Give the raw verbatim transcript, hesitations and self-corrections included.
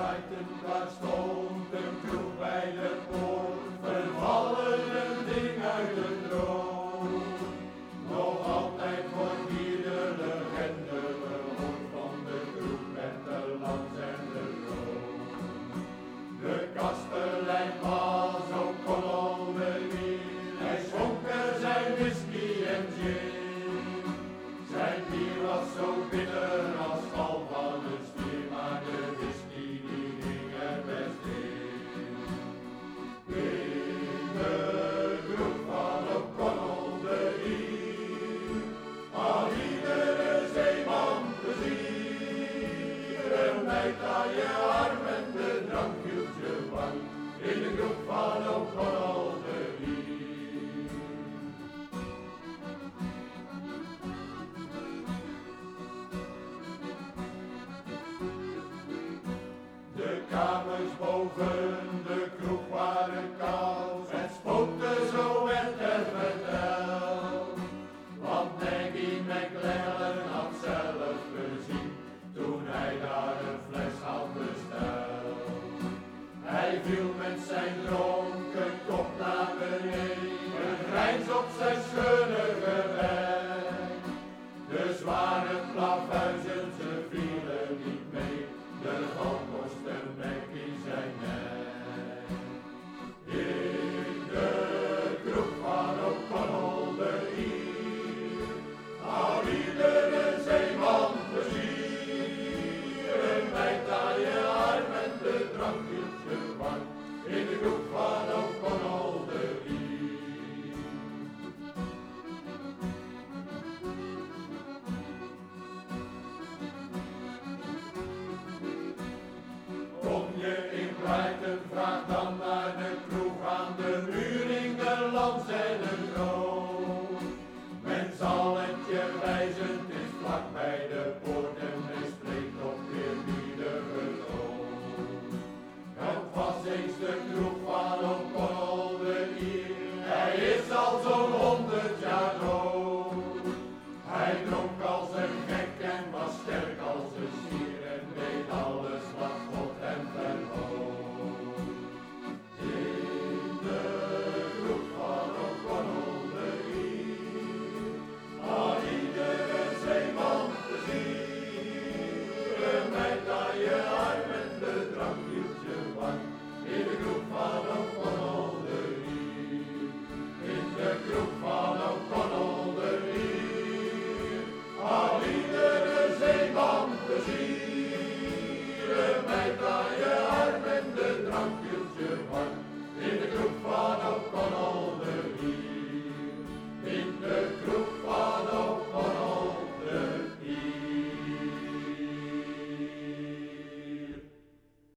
Brighton, daar stond een kroeg bij de poort, vervallen een ding uit een droom. Nog altijd wordt hier de legende gehoord van de kroeg met de lans en de room. De kastelein was ook O'Connell, hij schonk er zijn whisky en gin. Zijn bier was zo bitter als val van een stier, maar de whisky die ging er best in. In de kroeg van O'Connell de Ier, al iedere zeeman plezier. Een meid aan je arm en de drank hield je warm, in de kroeg van O'Connell de Ier. De kamers boven de kroeg waren koud, het spookte, zo werd er verteld. Want Maggie McLaren had zelf gezien, toen hij daar een fles had besteld. Hij viel met zijn dronken kop naar beneden, grijns op zijn scheurige wijk. De zware plafuizen, ze vielen niet mee, de val kostte Maggie zijn nek. In de kroeg van O'Connell de Ier, hou iedere zeeman plezier. Een meid aan je arm en de drank hield je warm, in de kroeg van O'Connell de Ier. Kom je in Brighton, vraag dan naar de kroeg aan de muur in de Lans.